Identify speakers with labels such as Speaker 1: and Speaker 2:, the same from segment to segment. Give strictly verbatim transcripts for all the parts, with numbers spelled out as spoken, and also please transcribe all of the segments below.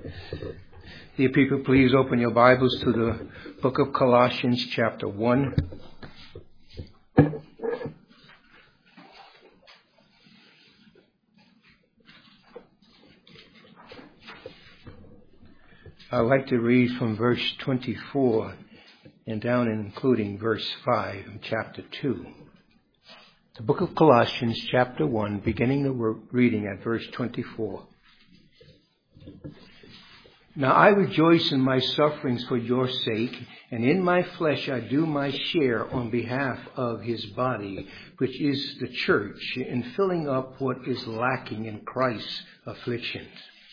Speaker 1: Dear people, please open your Bibles to the book of Colossians, chapter one. I'd like to read from verse twenty-four and down including verse five in chapter two. The book of Colossians, chapter one, beginning the reading at verse twenty-four. Now I rejoice in my sufferings for your sake, and in my flesh I do my share on behalf of his body, which is the church, in filling up what is lacking in Christ's afflictions.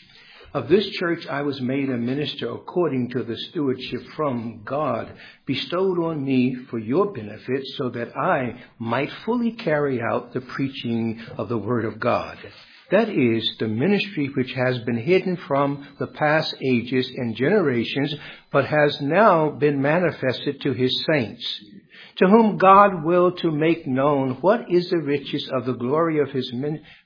Speaker 1: Of this church I was made a minister according to the stewardship from God bestowed on me for your benefit, so that I might fully carry out the preaching of the word of God. That is, the ministry which has been hidden from the past ages and generations, but has now been manifested to his saints, to whom God willed to make known what is the riches of the glory of his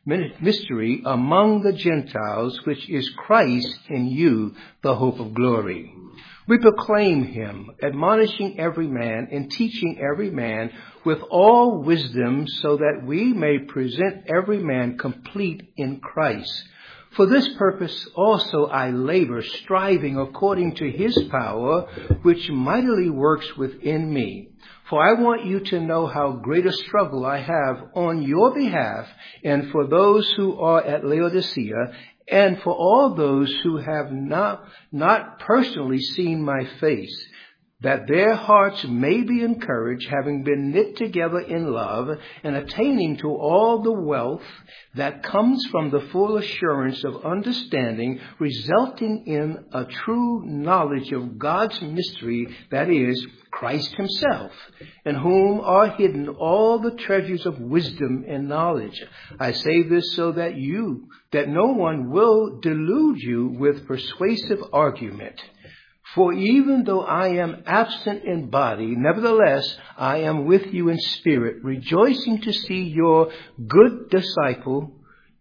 Speaker 1: mystery among the Gentiles, which is Christ in you, the hope of glory. We proclaim him, admonishing every man and teaching every man with all wisdom, so that we may present every man complete in Christ. For this purpose also I labor, striving according to his power, which mightily works within me. For I want you to know how great a struggle I have on your behalf, and for those who are at Laodicea, and for all those who have not, not personally seen my face, that their hearts may be encouraged, having been knit together in love, and attaining to all the wealth that comes from the full assurance of understanding, resulting in a true knowledge of God's mystery, that is, Christ himself, in whom are hidden all the treasures of wisdom and knowledge. I say this so that you, that no one will delude you with persuasive argument. For even though I am absent in body, nevertheless I am with you in spirit, rejoicing to see your good disciple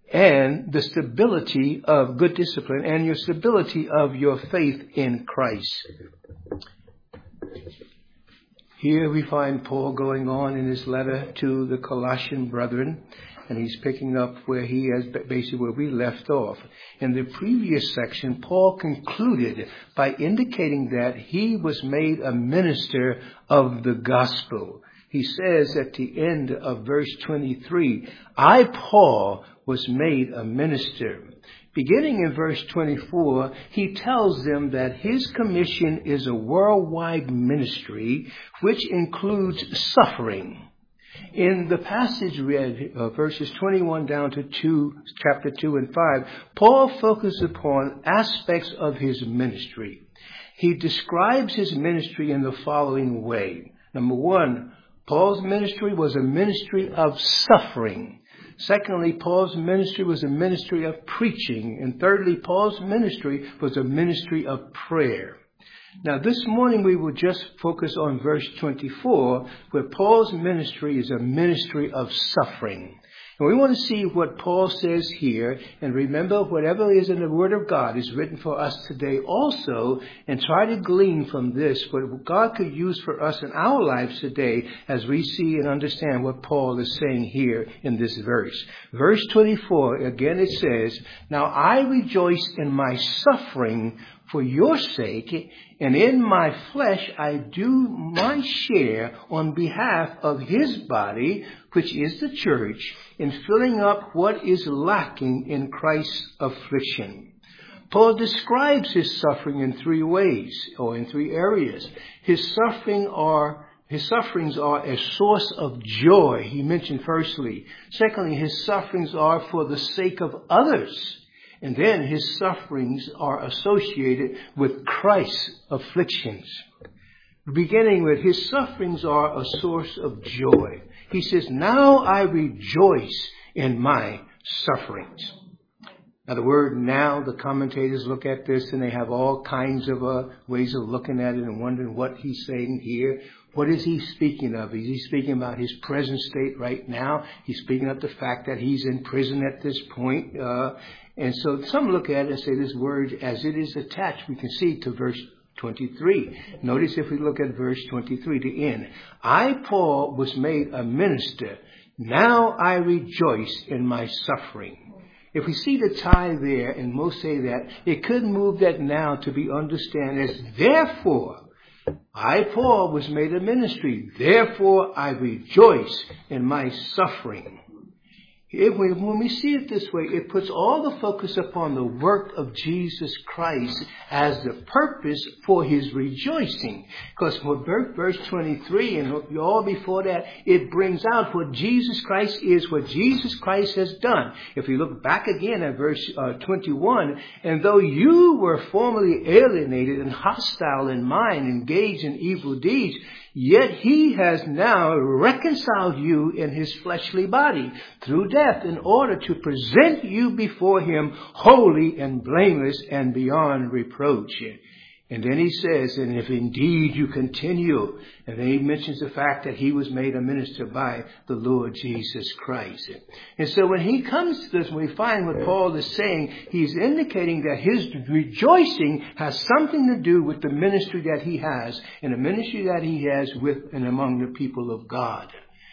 Speaker 1: and the stability of good discipline and your stability of your faith in Christ. Here we find Paul going on in his letter to the Colossian brethren, and he's picking up where he has basically where we left off. In the previous section, Paul concluded by indicating that he was made a minister of the gospel. He says at the end of verse twenty-three, I, Paul, was made a minister. Beginning in verse twenty-four, he tells them that his commission is a worldwide ministry which includes suffering. In the passage read, uh, verses twenty-one down to two, chapter two and five, Paul focuses upon aspects of his ministry. He describes his ministry in the following way. Number one, Paul's ministry was a ministry of suffering. Secondly, Paul's ministry was a ministry of preaching. And thirdly, Paul's ministry was a ministry of prayer. Now, this morning we will just focus on verse twenty-four, where Paul's ministry is a ministry of suffering. And we want to see what Paul says here, and remember whatever is in the Word of God is written for us today also, and try to glean from this what God could use for us in our lives today as we see and understand what Paul is saying here in this verse. Verse twenty-four, again it says, Now I rejoice in my suffering for your sake, and in my flesh I do my share on behalf of his body, which is the church, in filling up what is lacking in Christ's affliction. Paul describes his suffering in three ways, or in three areas. His suffering are His sufferings are a source of joy, he mentioned firstly. Secondly, his sufferings are for the sake of others. And then his sufferings are associated with Christ's afflictions. Beginning with his sufferings are a source of joy. He says, now I rejoice in my sufferings. Now the word now, the commentators look at this and they have all kinds of uh, ways of looking at it and wondering what he's saying here. What is he speaking of? Is he speaking about his present state right now? He's speaking of the fact that he's in prison at this point. Uh, and so some look at it and say this word, as it is attached, we can see to verse twenty-three. Notice if we look at verse twenty-three, the end. I, Paul, was made a minister. Now I rejoice in my suffering. If we see the tie there, and most say that, it could move that now to be understood as, therefore, I, Paul, was made a ministry. Therefore, I rejoice in my suffering. If we, when we see it this way, it puts all the focus upon the work of Jesus Christ as the purpose for his rejoicing. Because for verse twenty-three and all before that, it brings out what Jesus Christ is, what Jesus Christ has done. If we look back again at verse uh, twenty-one, and though you were formerly alienated and hostile in mind, engaged in evil deeds, yet he has now reconciled you in his fleshly body through death in order to present you before him holy and blameless and beyond reproach. And then he says, and if indeed you continue, and then he mentions the fact that he was made a minister by the Lord Jesus Christ. And so when he comes to this, we find what Paul is saying, he's indicating that his rejoicing has something to do with the ministry that he has, and the ministry that he has with and among the people of God.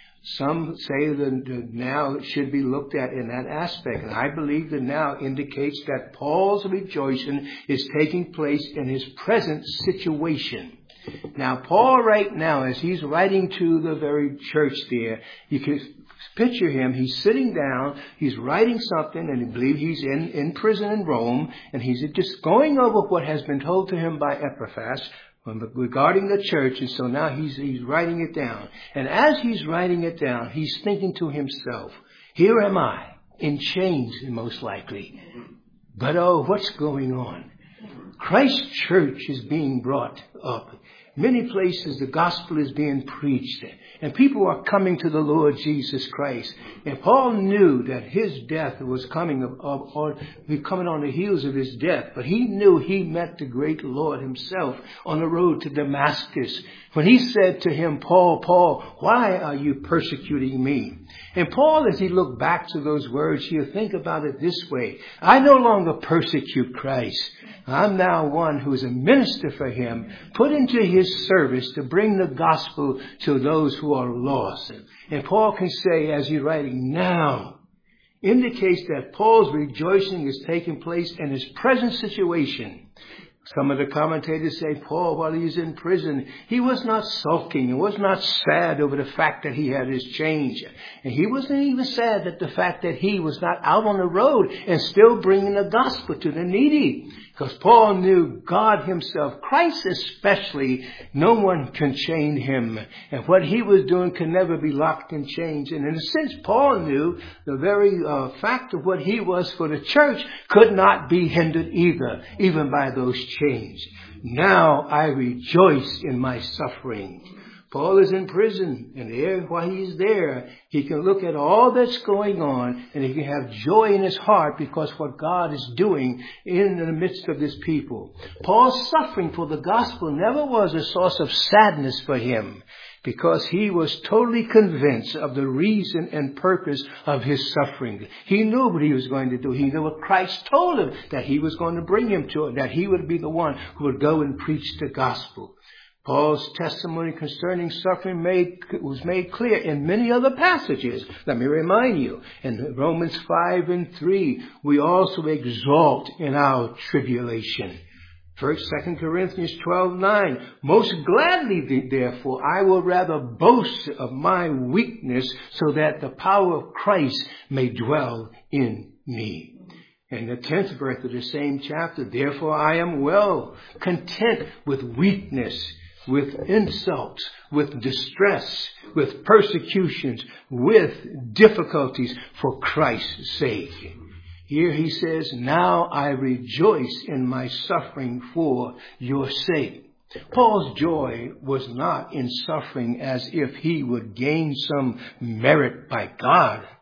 Speaker 1: Some say that the now should be looked at in that aspect. And I believe the now indicates that Paul's rejoicing is taking place in his present situation. Now, Paul right now, as he's writing to the very church there, you can picture him. He's sitting down, he's writing something, and I believe he's in, in prison in Rome, and he's just going over what has been told to him by Epaphras regarding the church, and so now he's he's writing it down. And as he's writing it down, he's thinking to himself, here am I, in chains most likely. But oh, what's going on? Christ's church is being brought up. Many places the gospel is being preached, and people are coming to the Lord Jesus Christ. And Paul knew that his death was coming, or coming on the heels of his death, but he knew he met the great Lord himself on the road to Damascus when he said to him, Paul, Paul, why are you persecuting me? And Paul, as he looked back to those words, he'll think about it this way. I no longer persecute Christ. I'm now one who is a minister for him, put into his service to bring the gospel to those who are lost. And Paul can say, as he's writing now, indicates that Paul's rejoicing is taking place in his present situation. Some of the commentators say Paul, while he was in prison, he was not sulking and was not sad over the fact that he had his change. And he wasn't even sad at the fact that he was not out on the road and still bringing the gospel to the needy. Because Paul knew God himself, Christ especially, no one can chain him. And what he was doing can never be locked in chains. And in a sense, Paul knew the very uh, fact of what he was for the church could not be hindered either, even by those chains. Now I rejoice in my suffering. Paul is in prison, and there, while he's there, he can look at all that's going on, and he can have joy in his heart because what God is doing in the midst of this people. Paul's suffering for the gospel never was a source of sadness for him, because he was totally convinced of the reason and purpose of his suffering. He knew what he was going to do. He knew what Christ told him, that he was going to bring him to it, that he would be the one who would go and preach the gospel. Paul's testimony concerning suffering made, was made clear in many other passages. Let me remind you, in Romans five and three, we also exalt in our tribulation. First, Second Corinthians twelve nine. Most gladly, therefore, I will rather boast of my weakness so that the power of Christ may dwell in me. In the tenth verse of the same chapter, therefore I am well content with weakness, with insults, with distress, with persecutions, with difficulties for Christ's sake. Here he says, now I rejoice in my suffering for your sake. Paul's joy was not in suffering as if he would gain some merit by God,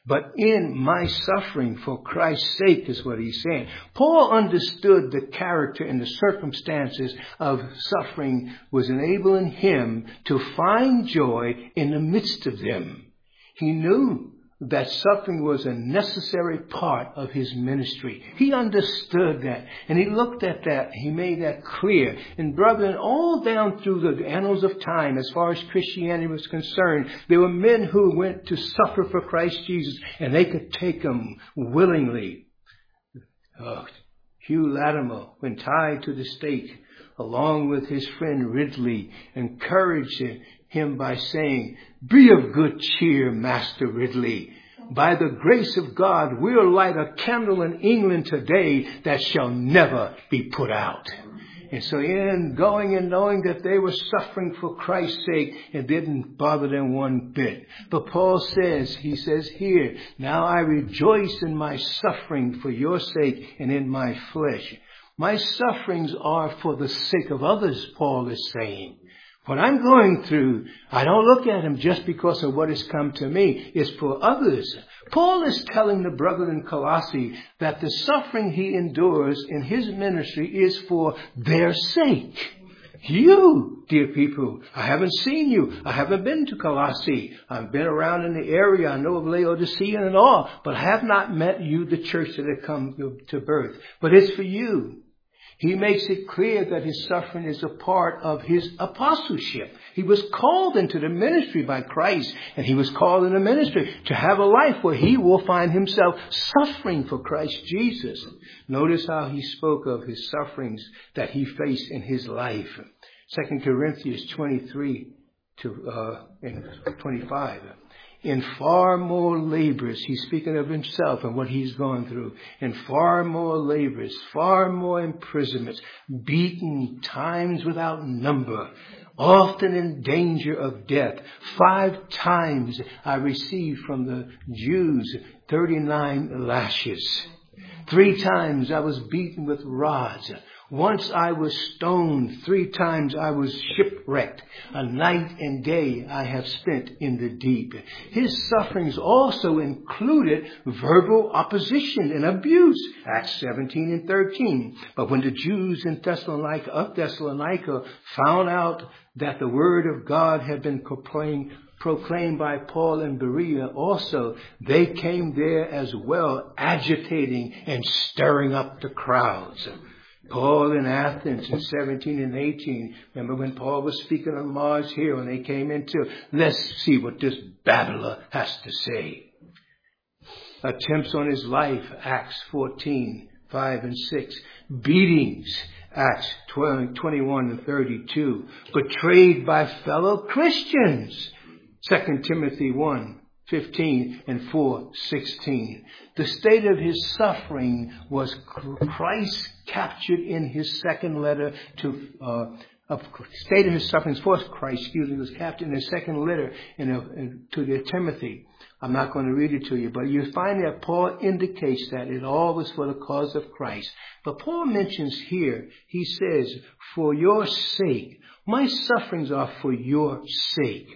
Speaker 1: but in my suffering for Christ's sake is what he's saying. Paul understood the character and the circumstances of suffering was enabling him to find joy in the midst of them. He knew that suffering was a necessary part of his ministry. He understood that, and he looked at that. He made that clear. And brethren, all down through the annals of time, as far as Christianity was concerned, there were men who went to suffer for Christ Jesus, and they could take him willingly. Uh, Hugh Latimer, when tied to the stake, along with his friend Ridley, encouraged him by saying, "Be of good cheer, Master Ridley. By the grace of God, we'll light a candle in England today that shall never be put out." And so in going and knowing that they were suffering for Christ's sake, it didn't bother them one bit. But Paul says, he says here, "Now I rejoice in my suffering for your sake and in my flesh." My sufferings are for the sake of others, Paul is saying. What I'm going through, I don't look at them just because of what has come to me. It's for others. Paul is telling the brethren in Colossae that the suffering he endures in his ministry is for their sake. You, dear people, I haven't seen you. I haven't been to Colossae. I've been around in the area. I know of Laodicea and all, but I have not met you, the church that had come to birth. But it's for you. He makes it clear that his suffering is a part of his apostleship. He was called into the ministry by Christ, and he was called in the ministry to have a life where he will find himself suffering for Christ Jesus. Notice how he spoke of his sufferings that he faced in his life. Second Corinthians twenty-three to uh, and twenty-five. In far more labors, he's speaking of himself and what he's gone through. In far more labors, far more imprisonments, beaten times without number, often in danger of death. Five times I received from the Jews thirty-nine lashes. Three times I was beaten with rods. Once I was stoned. Three times I was shipwrecked. A night and day I have spent in the deep. His sufferings also included verbal opposition and abuse. Acts seventeen and thirteen. But when the Jews in Thessalonica, of Thessalonica found out that the word of God had been proclaimed, proclaimed by Paul and Berea also, they came there as well, agitating and stirring up the crowds. Paul in Athens in seventeen and eighteen. Remember when Paul was speaking on Mars here when they came into, let's see what this babbler has to say. Attempts on his life, Acts fourteen, five and six. Beatings, Acts twelve, twenty-one and thirty-two. Betrayed by fellow Christians, Second Timothy one, fifteen and four, sixteen. The state of his suffering was Christ captured in his second letter to, uh, of state of his sufferings for Christ, excuse me, was captured in his second letter in a, in, to the Timothy. I'm not going to read it to you, but you find that Paul indicates that it all was for the cause of Christ. But Paul mentions here, he says, for your sake, my sufferings are for your sake.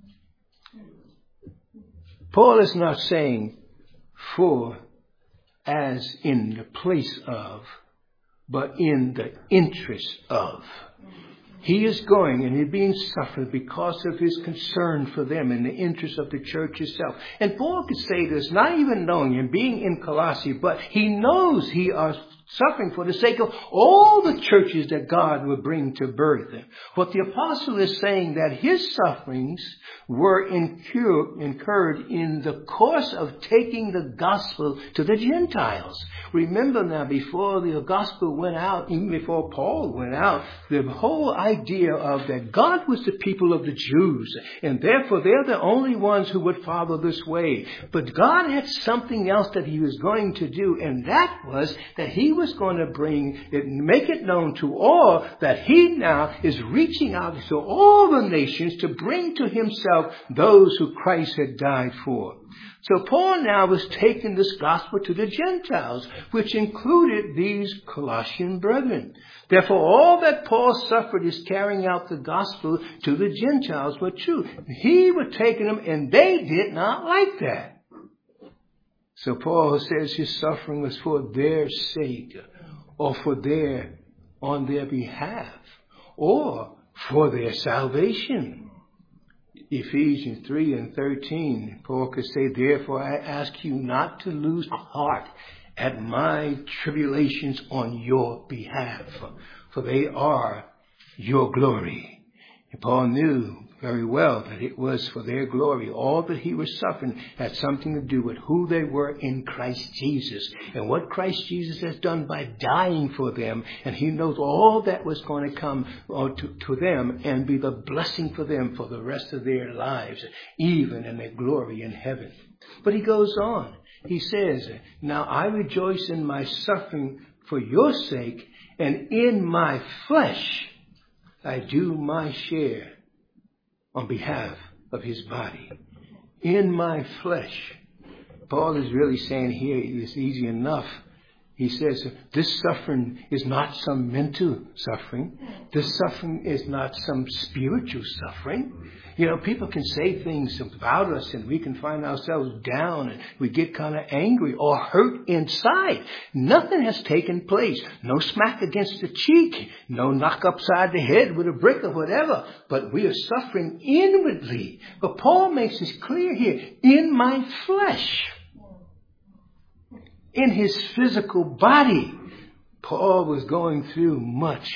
Speaker 1: Paul is not saying for as in the place of, but in the interest of. He is going and he's being suffered because of his concern for them and the interest of the church itself. And Paul could say this, not even knowing him, being in Colossae, but he knows he is suffering for the sake of all the churches that God will bring to birth. What the apostle is saying that his sufferings were incurred, incurred in the course of taking the gospel to the Gentiles. Remember now, before the gospel went out, even before Paul went out, the whole idea of that God was the people of the Jews, and therefore they're the only ones who would follow this way. But God had something else that he was going to do, and that was that he was going to bring it, make it known to all that he now is reaching out to all the nations to bring to himself those who Christ had died for. So Paul now was taking this gospel to the Gentiles, which included these Colossian brethren. Therefore, all that Paul suffered is carrying out the gospel to the Gentiles were true. He was taking them, and they did not like that. So Paul says his suffering was for their sake, or for their, on their behalf, or for their salvation. Ephesians three and thirteen, Paul could say, therefore I ask you not to lose heart at my tribulations on your behalf, for they are your glory. And Paul knew very well that it was for their glory. All that he was suffering had something to do with who they were in Christ Jesus and what Christ Jesus has done by dying for them. And he knows all that was going to come to, to them and be the blessing for them for the rest of their lives, even in their glory in heaven. But he goes on. He says, now I rejoice in my suffering for your sake, and in my flesh I do my share on behalf of his body. In my flesh. Paul is really saying here, it's easy enough. He says, this suffering is not some mental suffering. This suffering is not some spiritual suffering. You know, people can say things about us and we can find ourselves down and we get kind of angry or hurt inside. Nothing has taken place. No smack against the cheek. No knock upside the head with a brick or whatever. But we are suffering inwardly. But Paul makes this clear here. In my flesh. In his physical body. Paul was going through much.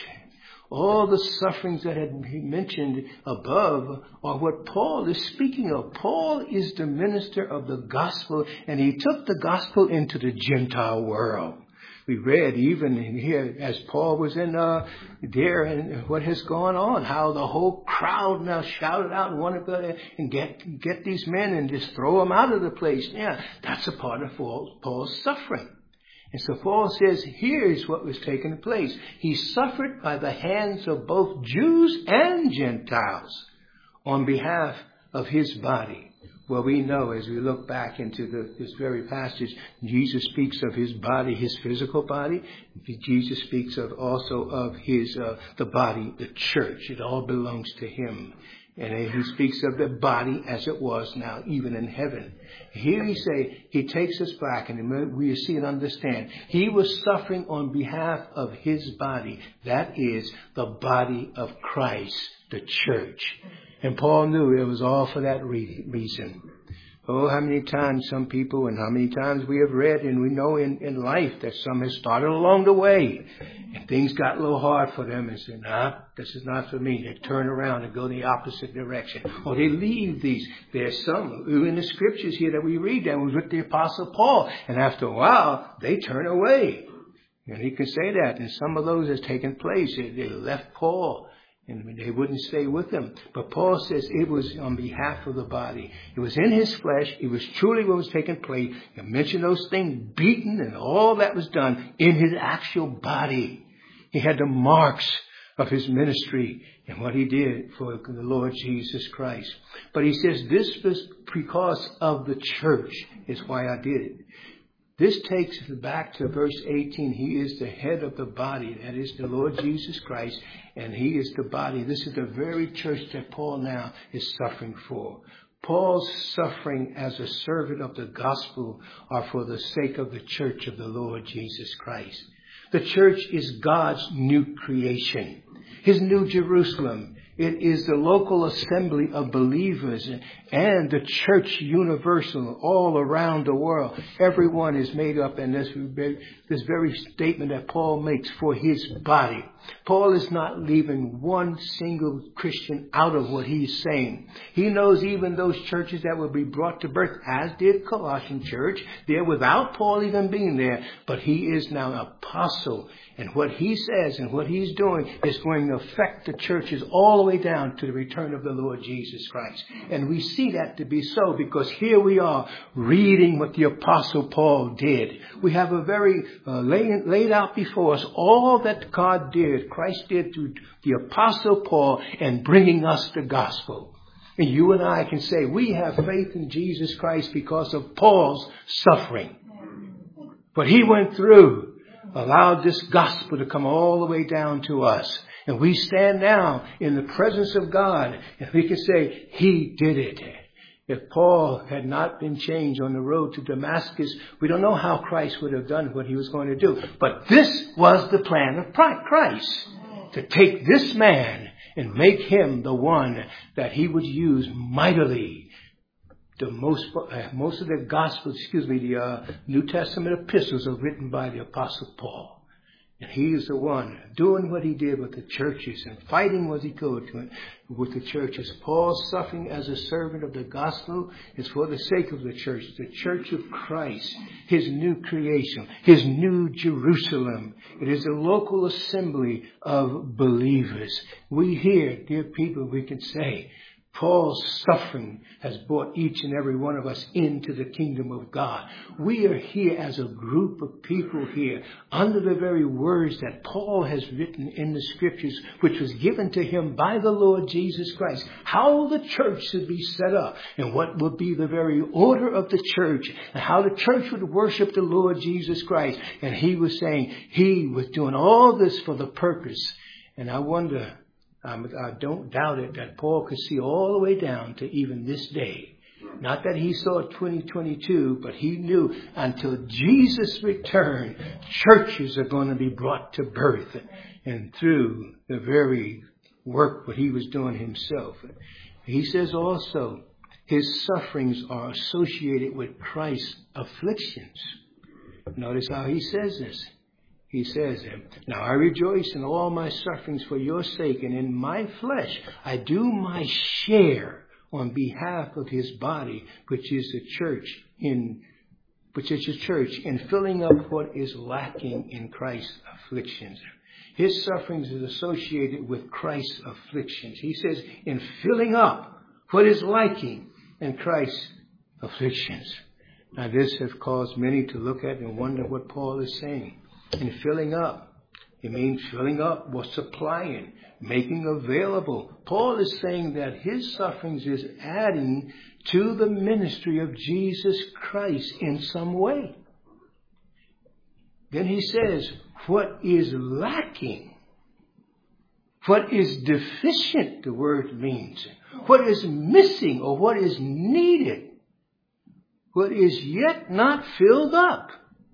Speaker 1: All the sufferings that had been mentioned above are what Paul is speaking of. Paul is the minister of the gospel, and he took the gospel into the Gentile world. We read even here as Paul was in uh, there and what has gone on, how the whole crowd now shouted out and wanted to and get get these men and just throw them out of the place. Yeah, that's a part of Paul's suffering. And so Paul says, here's what was taking place. He suffered by the hands of both Jews and Gentiles on behalf of his body. Well, we know as we look back into the, this very passage, Jesus speaks of his body, his physical body. Jesus speaks of also of his uh, the body, the church. It all belongs to him. And he speaks of the body as it was now, even in heaven. Here he say, he takes us back and we see and understand. He was suffering on behalf of his body. That is the body of Christ, the church. And Paul knew it was all for that re- reason. Oh, how many times some people and how many times we have read and we know in, in life that some have started along the way and things got a little hard for them and said, nah, this is not for me. They turn around and go the opposite direction. Or they leave these. There's some in the scriptures here that we read that was with the Apostle Paul. And after a while, they turn away. And he can say that. And some of those has taken place. They, they left Paul. And they wouldn't stay with him. But Paul says it was on behalf of the body. It was in his flesh. It was truly what was taking place. You mentioned those things, beaten and all that was done in his actual body. He had the marks of his ministry and what he did for the Lord Jesus Christ. But he says this was because of the church is why I did it. This takes us back to verse eighteen. He is the head of the body. That is the Lord Jesus Christ. And he is the body. This is the very church that Paul now is suffering for. Paul's suffering as a servant of the gospel are for the sake of the church of the Lord Jesus Christ. The church is God's new creation. His new Jerusalem. It is the local assembly of believers and the church universal all around the world. Everyone is made up in this, this very statement that Paul makes for his body. Paul is not leaving one single Christian out of what he's saying. He knows even those churches that will be brought to birth, as did Colossian church, there without Paul even being there. But he is now an apostle. And what he says and what he's doing is going to affect the churches all the way down to the return of the Lord Jesus Christ. And we see that to be so because here we are reading what the Apostle Paul did. We have a very uh, laid, laid out before us all that God did, Christ did through the Apostle Paul and bringing us the gospel. And you and I can say we have faith in Jesus Christ because of Paul's suffering. But he went through. Allowed this gospel to come all the way down to us. And we stand now in the presence of God and we can say, he did it. If Paul had not been changed on the road to Damascus, we don't know how Christ would have done what he was going to do. But this was the plan of Christ, to take this man and make him the one that he would use mightily. The most, uh, most of the Gospels, excuse me, the uh, New Testament epistles are written by the Apostle Paul. And he is the one doing what he did with the churches and fighting what he could with the churches. Paul's suffering as a servant of the gospel is for the sake of the church, the church of Christ, his new creation, his new Jerusalem. It is a local assembly of believers. We here, dear people, we can say, Paul's suffering has brought each and every one of us into the kingdom of God. We are here as a group of people here under the very words that Paul has written in the scriptures, which was given to him by the Lord Jesus Christ. How the church should be set up and what would be the very order of the church and how the church would worship the Lord Jesus Christ. And he was saying he was doing all this for the purpose. And I wonder, Um, I don't doubt it that Paul could see all the way down to even this day. Not that he saw twenty twenty-two, but he knew until Jesus returned, churches are going to be brought to birth. And through the very work what he was doing himself. He says also, his sufferings are associated with Christ's afflictions. Notice how he says this. He says, now I rejoice in all my sufferings for your sake, and in my flesh I do my share on behalf of his body, which is the church, in which is the church, in filling up what is lacking in Christ's afflictions. His sufferings is associated with Christ's afflictions. He says, in filling up what is lacking in Christ's afflictions. Now this has caused many to look at and wonder what Paul is saying. In filling up, it means filling up or supplying, making available. Paul is saying that his sufferings is adding to the ministry of Jesus Christ in some way. Then he says, what is lacking, what is deficient, the word means, what is missing or what is needed, what is yet not filled up.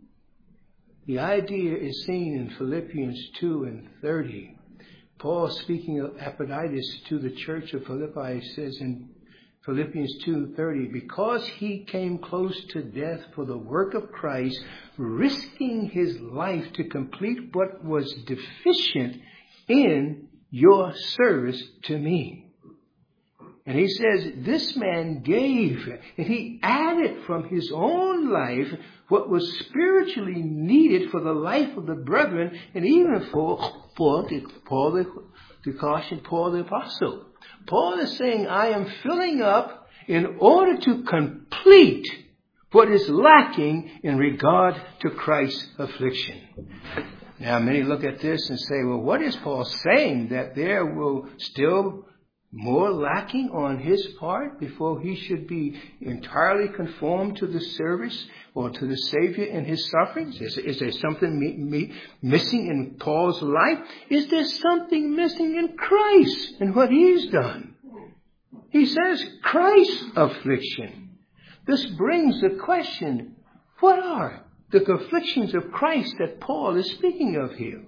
Speaker 1: The idea is seen in Philippians two and thirty. Paul, speaking of Epaphroditus to the church of Philippi, says in Philippians two thirty, because he came close to death for the work of Christ, risking his life to complete what was deficient in your service to me. And he says, this man gave, and he added from his own life what was spiritually needed for the life of the brethren, and even for, for the, Paul the, the caution Paul the apostle. Paul is saying, I am filling up in order to complete what is lacking in regard to Christ's affliction. Now, many look at this and say, well, what is Paul saying? That there will still more lacking on his part before he should be entirely conformed to the service or to the Savior in his sufferings? Is, is there something me, me, missing in Paul's life? Is there something missing in Christ and what he's done? He says Christ's affliction. This brings the question, what are the afflictions of Christ that Paul is speaking of here?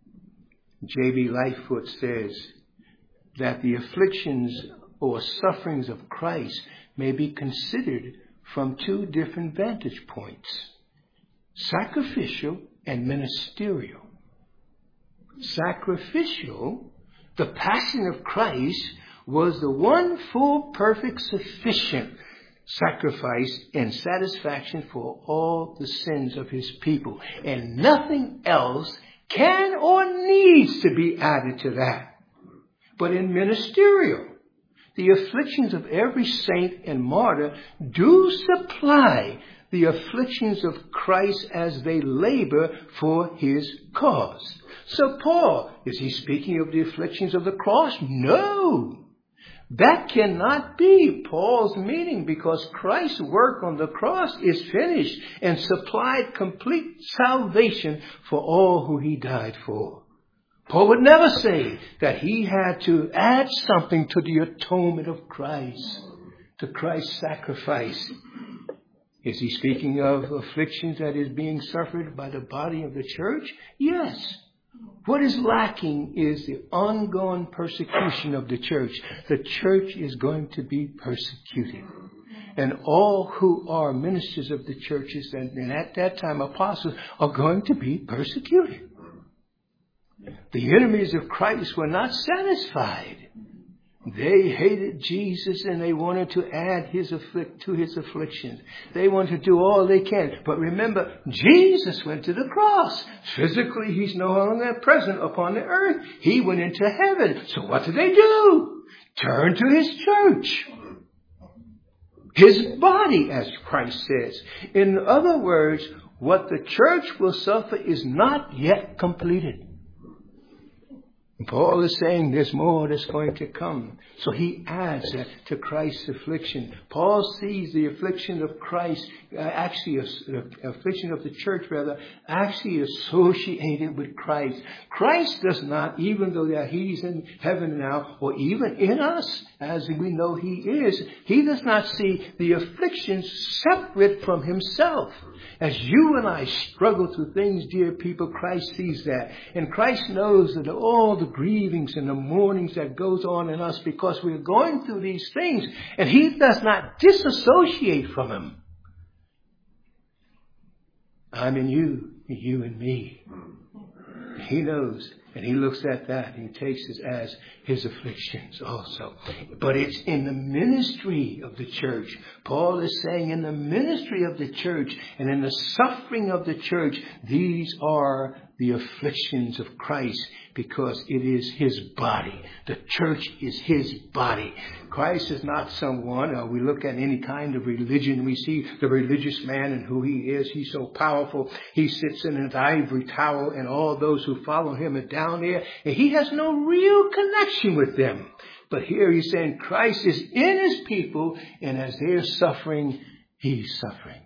Speaker 1: J B Lightfoot says that the afflictions or sufferings of Christ may be considered from two different vantage points, sacrificial and ministerial. Sacrificial, the passion of Christ was the one full, perfect, sufficient sacrifice and satisfaction for all the sins of his people. And nothing else can or needs to be added to that. But in ministerial, the afflictions of every saint and martyr do supply the afflictions of Christ as they labor for his cause. So Paul, is he speaking of the afflictions of the cross? No. That cannot be Paul's meaning, because Christ's work on the cross is finished and supplied complete salvation for all who he died for. Paul would never say that he had to add something to the atonement of Christ. to Christ's sacrifice. Is he speaking of afflictions that is being suffered by the body of the church? Yes. What is lacking is the ongoing persecution of the church. The church is going to be persecuted. And all who are ministers of the churches and, and at that time apostles are going to be persecuted. The enemies of Christ were not satisfied. They hated Jesus and they wanted to add his afflict to his afflictions. They wanted to do all they can. But remember, Jesus went to the cross. Physically, he's no longer present upon the earth. He went into heaven. So what did they do? Turn to his church. His body, as Christ says. In other words, what the church will suffer is not yet completed. Paul is saying there's more that's going to come. So he adds that to Christ's affliction. Paul sees the affliction of Christ, uh, actually the affliction of the church rather, actually associated with Christ. Christ does not, even though that he's in heaven now, or even in us, as we know he is, he does not see the afflictions separate from himself. As you and I struggle through things, dear people, Christ sees that. And Christ knows that all the grievings and the mournings that goes on in us because we're going through these things. And he does not disassociate from him. I'm in you, you in me. He knows. And he looks at that and he takes it as his afflictions also. But it's in the ministry of the church. Paul is saying in the ministry of the church and in the suffering of the church, these are the afflictions of Christ because it is his body. The church is his body. Christ is not someone, uh, we look at any kind of religion, we see the religious man and who he is. He's so powerful. He sits in an ivory tower and all those who follow him are down there. And he has no real connection with them. But here he's saying Christ is in his people and as they're suffering, he's suffering.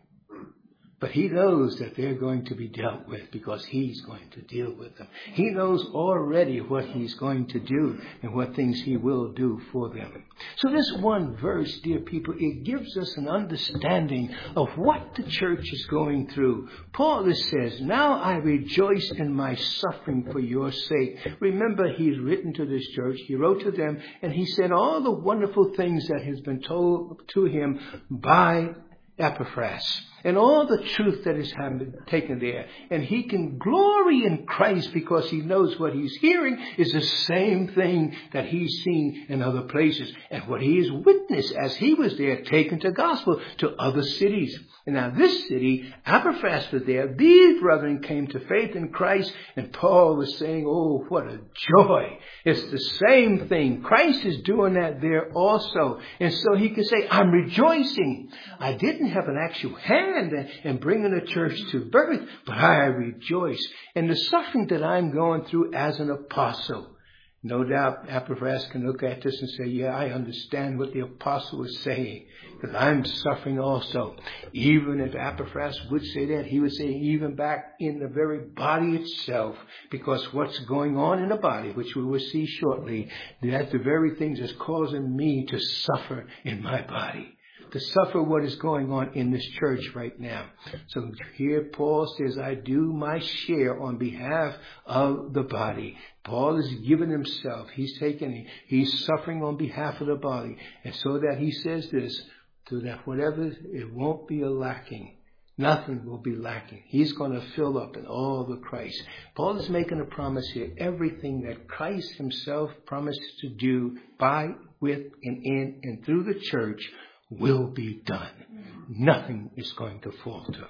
Speaker 1: But he knows that they're going to be dealt with because he's going to deal with them. He knows already what he's going to do and what things he will do for them. So this one verse, dear people, it gives us an understanding of what the church is going through. Paul says, now I rejoice in my suffering for your sake. Remember, he's written to this church. He wrote to them and he said all the wonderful things that has been told to him by Epaphras. And all the truth that is taken there. And he can glory in Christ because he knows what he's hearing is the same thing that he's seen in other places. And what he has witnessed as he was there, taken the gospel to other cities. And now this city, Epaphras was there. These brethren came to faith in Christ. And Paul was saying, oh, what a joy. It's the same thing. Christ is doing that there also. And so he can say, I'm rejoicing. I didn't have an actual hand and bringing the church to birth, but I rejoice in the suffering that I'm going through as an apostle. No doubt Epaphras can look at this and say, yeah, I understand what the apostle is saying, because I'm suffering also. Even if Epaphras would say that, he would say even back in the very body itself, because what's going on in the body, which we will see shortly, that's the very things that's causing me to suffer in my body. To suffer what is going on in this church right now. So here Paul says, I do my share on behalf of the body. Paul is giving himself. He's taking, he's suffering on behalf of the body. And so that he says this, so that whatever, it won't be a lacking. Nothing will be lacking. He's going to fill up in all the Christ. Paul is making a promise here. Everything that Christ himself promised to do by, with, and in, and through the church will be done. Nothing is going to falter.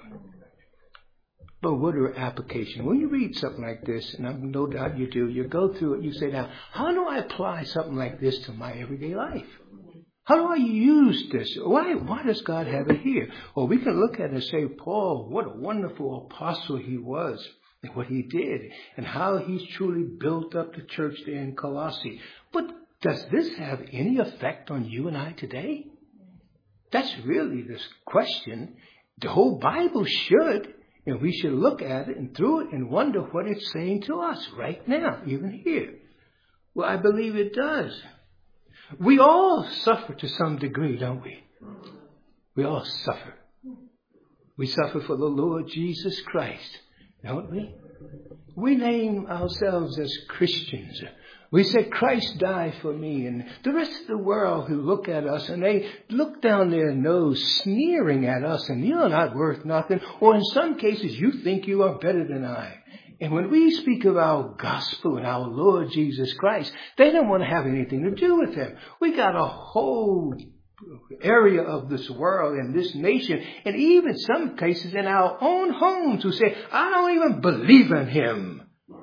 Speaker 1: But what are applications? When you read something like this, and I've no doubt you do, you go through it, you say, now, how do I apply something like this to my everyday life? How do I use this? Why, why does God have it here? Well, we can look at it and say, Paul, what a wonderful apostle he was, and what he did, and how he's truly built up the church there in Colossae. But does this have any effect on you and I today? That's really this question. The whole Bible should, and we should look at it and through it and wonder what it's saying to us right now, even here. Well, I believe it does. We all suffer to some degree, don't we? We all suffer. We suffer for the Lord Jesus Christ, don't we? We name ourselves as Christians. We say, Christ died for me. And the rest of the world who look at us and they look down their nose sneering at us and you're not worth nothing. Or in some cases, you think you are better than I. And when we speak of our gospel and our Lord Jesus Christ, they don't want to have anything to do with him. We got a whole area of this world and this nation, and even some cases in our own homes who say, I don't even believe in him.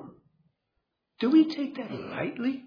Speaker 1: Do we take that lightly?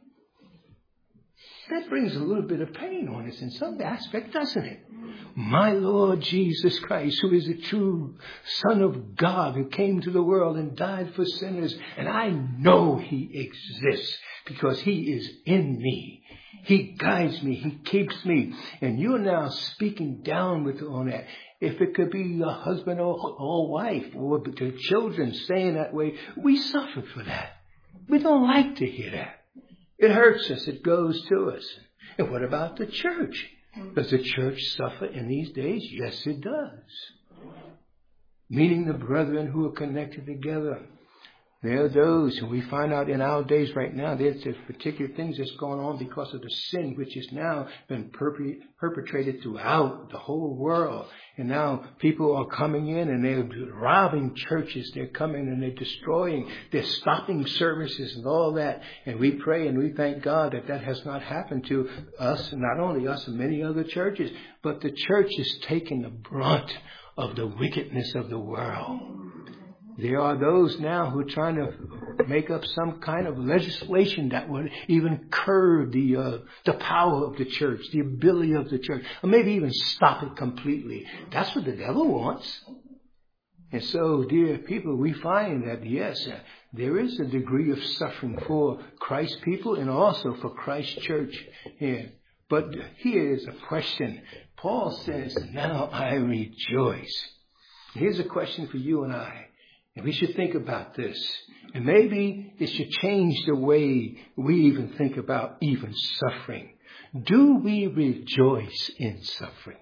Speaker 1: That brings a little bit of pain on us in some aspect, doesn't it? My Lord Jesus Christ, who is the true Son of God, who came to the world and died for sinners, and I know he exists because he is in me. He guides me. He keeps me. And you're now speaking down with on that. If it could be a husband or, or wife or the children saying that way, we suffer for that. We don't like to hear that. It hurts us. It goes to us. And what about the church? Does the church suffer in these days? Yes, it does. Meaning the brethren who are connected together. There are those who we find out in our days right now, there's particular things that's going on because of the sin which has now been perpe- perpetrated throughout the whole world. And now people are coming in and they're robbing churches. They're coming and they're destroying. They're stopping services and all that. And we pray and we thank God that that has not happened to us, not only us and many other churches, but the church is taking the brunt of the wickedness of the world. There are those now who are trying to make up some kind of legislation that would even curb the uh, the power of the church, the ability of the church, or maybe even stop it completely. That's what the devil wants. And so, dear people, we find that, yes, uh, there is a degree of suffering for Christ's people and also for Christ's church here. But here is a question. Paul says, now I rejoice. Here's a question for you and I. And we should think about this. And maybe it should change the way we even think about even suffering. Do we rejoice in suffering?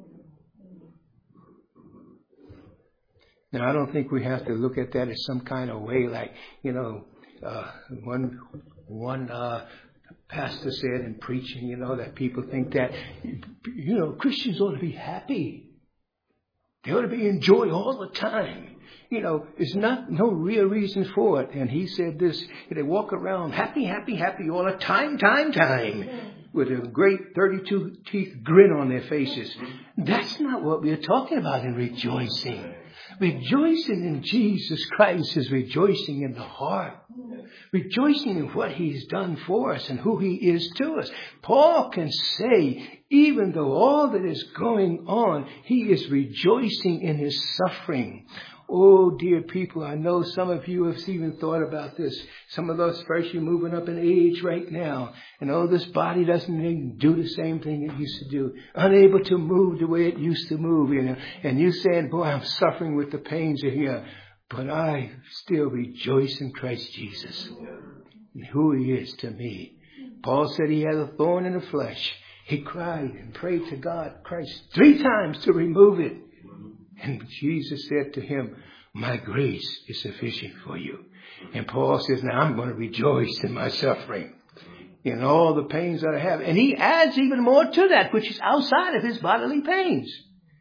Speaker 1: Now, I don't think we have to look at that as some kind of way like, you know, uh, one, one, uh, pastor said in preaching, you know, that people think that, you know, Christians ought to be happy. They ought to be in joy all the time. You know, there's not no real reason for it. And he said this, they walk around happy, happy, happy all the time, time, time, with a great thirty-two teeth grin on their faces. That's not what we're talking about in rejoicing. Rejoicing in Jesus Christ is rejoicing in the heart. Rejoicing in what he's done for us and who he is to us. Paul can say, even though all that is going on, he is rejoicing in his suffering. Oh, dear people, I know some of you have even thought about this. Some of us, first, you're moving up in age right now. And oh, this body doesn't do the same thing it used to do. Unable to move the way it used to move, you know. And you saying, boy, I'm suffering with the pains of here. But I still rejoice in Christ Jesus and who he is to me. Paul said he had a thorn in the flesh. He cried and prayed to God, Christ, three times to remove it. And Jesus said to him, my grace is sufficient for you. And Paul says, now I'm going to rejoice in my suffering, in all the pains that I have. And he adds even more to that, which is outside of his bodily pains.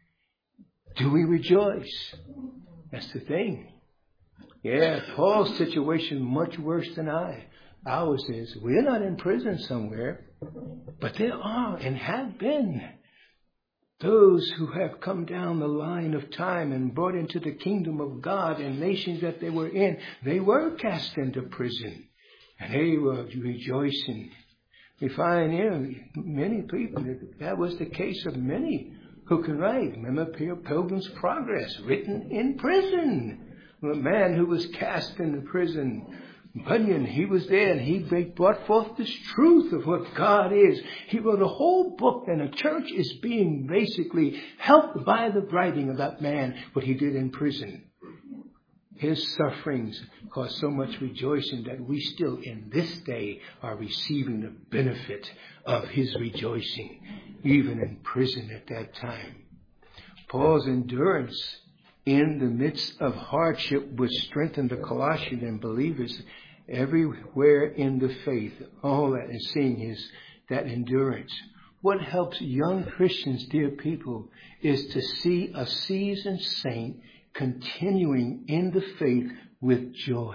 Speaker 1: Do we rejoice? That's the thing. Yeah, Paul's situation much worse than I. Ours is, we're not in prison somewhere, but there are and have been those who have come down the line of time and brought into the kingdom of God and nations that they were in. They were cast into prison and they were rejoicing. We find, you know, many people, that was the case of many who can write. Remember Pilgrim's Progress, written in prison. A man who was cast into prison. Bunyan, he was there and he brought forth this truth of what God is. He wrote a whole book, and the church is being basically helped by the writing of that man, what he did in prison. His sufferings caused so much rejoicing that we still in this day are receiving the benefit of his rejoicing, even in prison at that time. Paul's endurance in the midst of hardship would strengthen the Colossian and believers everywhere in the faith. All that is seeing his that endurance. What helps young Christians, dear people, is to see a seasoned saint continuing in the faith with joy.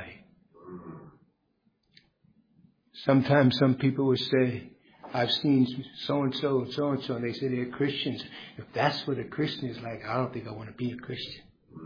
Speaker 1: Sometimes some people will say, I've seen so-and-so and so-and-so, and they say they're Christians. If that's what a Christian is like, I don't think I want to be a Christian.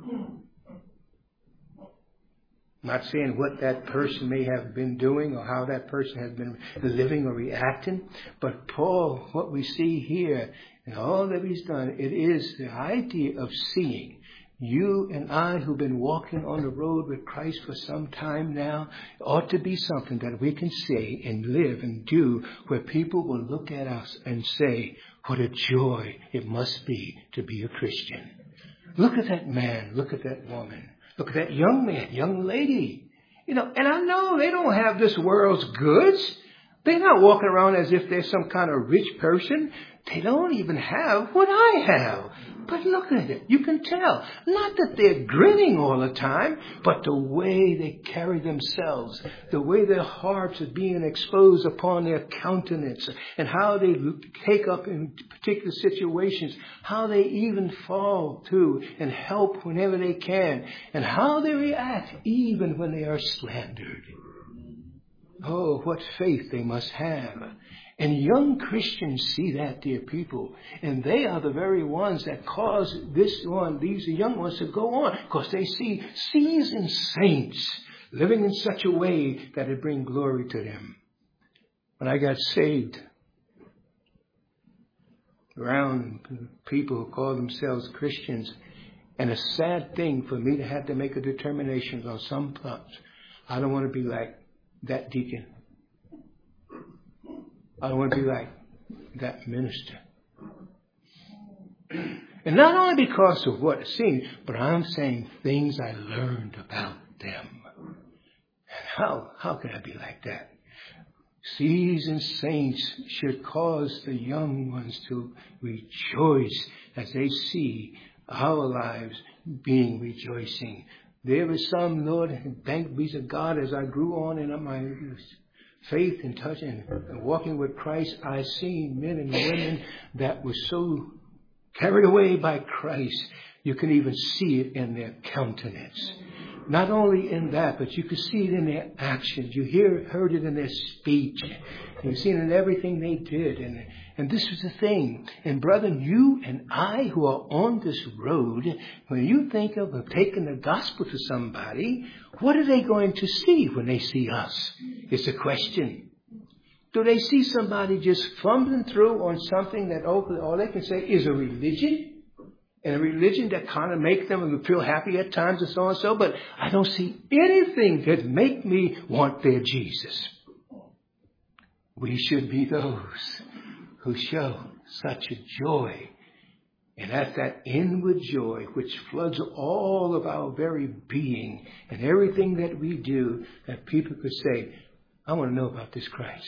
Speaker 1: I'm not saying what that person may have been doing or how that person has been living or reacting, but Paul, what we see here and all that he's done, it is the idea of seeing. You and I who've been walking on the road with Christ for some time now ought to be something that we can say and live and do where people will look at us and say, what a joy it must be to be a Christian. Look at that man. Look at that woman. Look at that young man, young lady. You know, and I know they don't have this world's goods. They're not walking around as if they're some kind of rich person. They don't even have what I have. But look at it. You can tell. Not that they're grinning all the time, but the way they carry themselves, the way their hearts are being exposed upon their countenance, and how they take up in particular situations, how they even fall to and help whenever they can, and how they react even when they are slandered. Oh, what faith they must have. And young Christians see that, dear people. And they are the very ones that cause this one, these young ones to go on. Because they see seasoned saints living in such a way that it brings glory to them. When I got saved, around people who call themselves Christians, and a sad thing for me to have to make a determination on some thoughts. I don't want to be like that deacon. I don't want to be like that minister. And not only because of what I've seen, but I'm saying things I learned about them. And how, how can I be like that? Seasoned saints should cause the young ones to rejoice as they see our lives being rejoicing. There is some, Lord, thank be to God, as I grew on in my faith and touch and walking with Christ, I seen men and women that were so carried away by Christ, you can even see it in their countenance. Not only in that, but you can see it in their actions. You hear, heard it in their speech. You've seen it in everything they did. And, and this was the thing. And brethren, you and I who are on this road, when you think of taking the gospel to somebody, what are they going to see when they see us? It's a question. Do they see somebody just fumbling through on something that all they can say is a religion? And a religion that kind of makes them feel happy at times and so and so. But I don't see anything that make me want their Jesus. We should be those who show such a joy. And that's that inward joy which floods all of our very being and everything that we do, that people could say, I want to know about this Christ.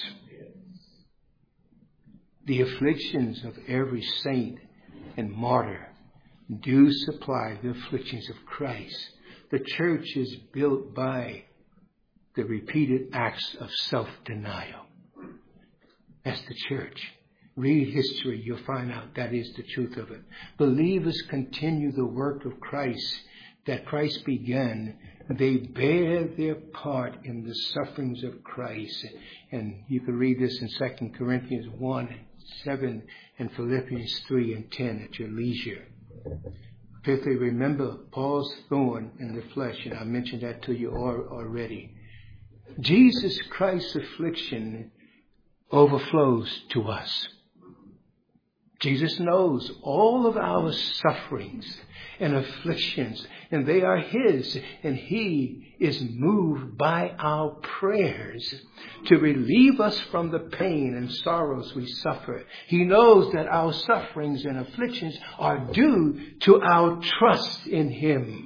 Speaker 1: The afflictions of every saint and martyr do supply the afflictions of Christ. The church is built by the repeated acts of self-denial. That's the church. Read history, you'll find out that is the truth of it. Believers continue the work of Christ that Christ began. They bear their part in the sufferings of Christ. And you can read this in Second Corinthians one, seven, and Philippians three and ten at your leisure. Fifthly, remember Paul's thorn in the flesh, and I mentioned that to you already. Jesus Christ's affliction overflows to us. Jesus knows all of our sufferings and afflictions, and they are His, and He is moved by our prayers to relieve us from the pain and sorrows we suffer. He knows that our sufferings and afflictions are due to our trust in Him.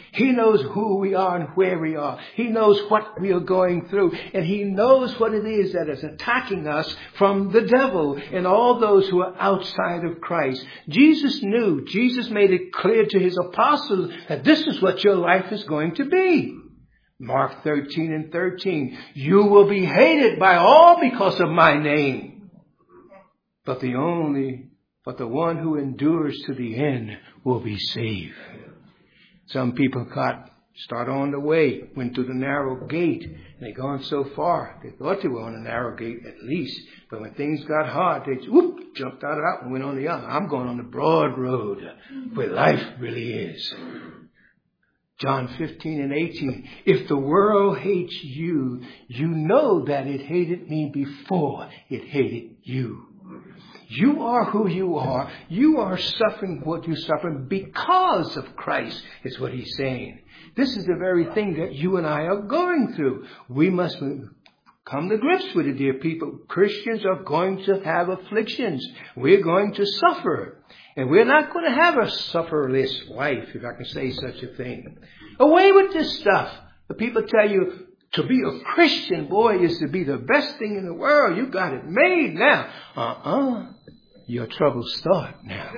Speaker 1: He knows who we are and where we are. He knows what we are going through. And He knows what it is that is attacking us from the devil and all those who are outside of Christ. Jesus knew. Jesus made it clear to His apostles that this is what your life is going to be. Mark thirteen and thirteen. You will be hated by all because of my name. But the only, but the one who endures to the end will be saved. Some people got start on the way, went through the narrow gate, and they gone so far. They thought they were on the narrow gate at least, but when things got hard, they whoop, jumped out of that and went on the other. I'm going on the broad road where life really is. John fifteen and eighteen. If the world hates you, you know that it hated me before it hated you. You are who you are. You are suffering what you suffer because of Christ, is what He's saying. This is the very thing that you and I are going through. We must come to grips with it, dear people. Christians are going to have afflictions. We're going to suffer. And we're not going to have a sufferless life, if I can say such a thing. Away with this stuff. The people tell you, to be a Christian, boy, is to be the best thing in the world. You got it made now. Uh-uh. Your troubles start now.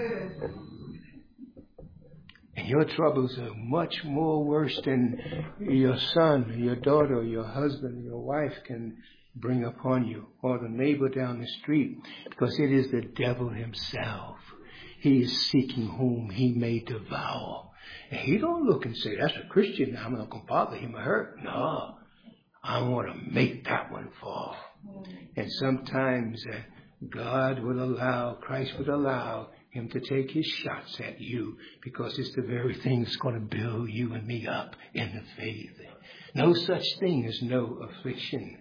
Speaker 1: And your troubles are much more worse than your son, your daughter, your husband, your wife can bring upon you, or the neighbor down the street, because it is the devil himself. He is seeking whom he may devour. And he don't look and say, that's a Christian, I'm not going to bother him or her. No. I want to make that one fall. And sometimes uh, God will allow, Christ would allow him to take his shots at you, because it's the very thing that's going to build you and me up in the faith. No such thing as no affliction.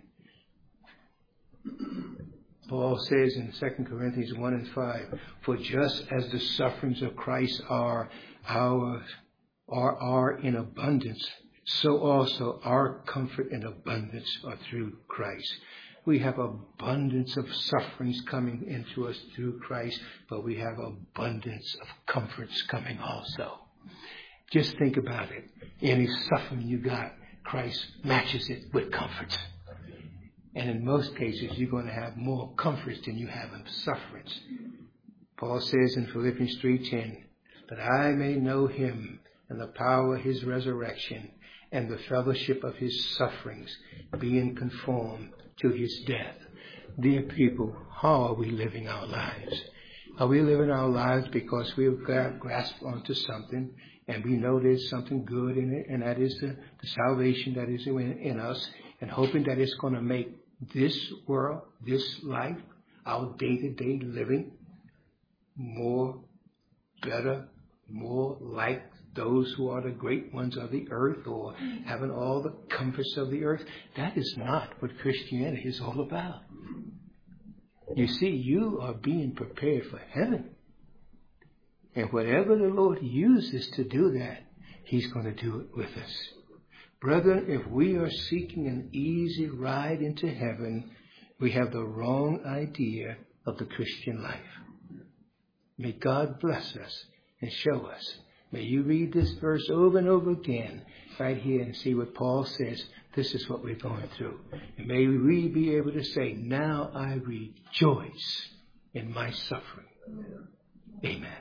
Speaker 1: Paul says in Second Corinthians one and five, for just as the sufferings of Christ are ours, are, are in abundance, so also our comfort and abundance are through Christ. We have abundance of sufferings coming into us through Christ, but we have abundance of comforts coming also. Just think about it. Any suffering you got, Christ matches it with comforts. And in most cases, you're going to have more comforts than you have of sufferings. Paul says in Philippians three ten, that I may know him and the power of his resurrection and the fellowship of his sufferings, being conformed to his death. Dear people, how are we living our lives? Are we living our lives because we've grasped onto something and we know there's something good in it, and that is the, the salvation that is in, in us, and hoping that it's going to make this world, this life, our day-to-day living more better, more like those who are the great ones of the earth, or having all the comforts of the earth? That is not what Christianity is all about. You see, you are being prepared for heaven. And whatever the Lord uses to do that, he's going to do it with us. Brethren, if we are seeking an easy ride into heaven, we have the wrong idea of the Christian life. May God bless us and show us. May you read this verse over and over again right here and see what Paul says. This is what we're going through. And may we be able to say, now I rejoice in my suffering. Amen.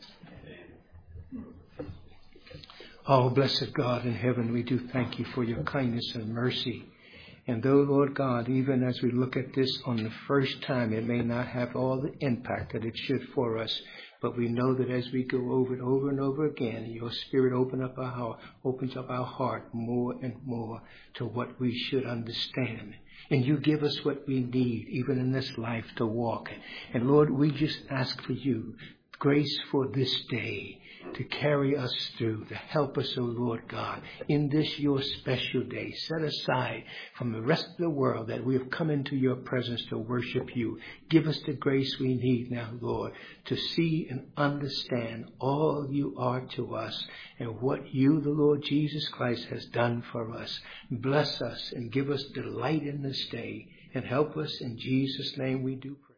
Speaker 1: Oh, blessed God in heaven, we do thank you for your kindness and mercy. And though, Lord God, even as we look at this on the first time, it may not have all the impact that it should for us. But we know that as we go over it over and over again, your Spirit open up our heart, opens up our heart more and more to what we should understand. And you give us what we need, even in this life, to walk. And Lord, we just ask for you grace for this day, to carry us through, to help us, O Lord God, in this your special day, set aside from the rest of the world, that we have come into your presence to worship you. Give us the grace we need now, Lord, to see and understand all you are to us and what you, the Lord Jesus Christ, has done for us. Bless us and give us delight in this day, and help us in Jesus' name we do pray.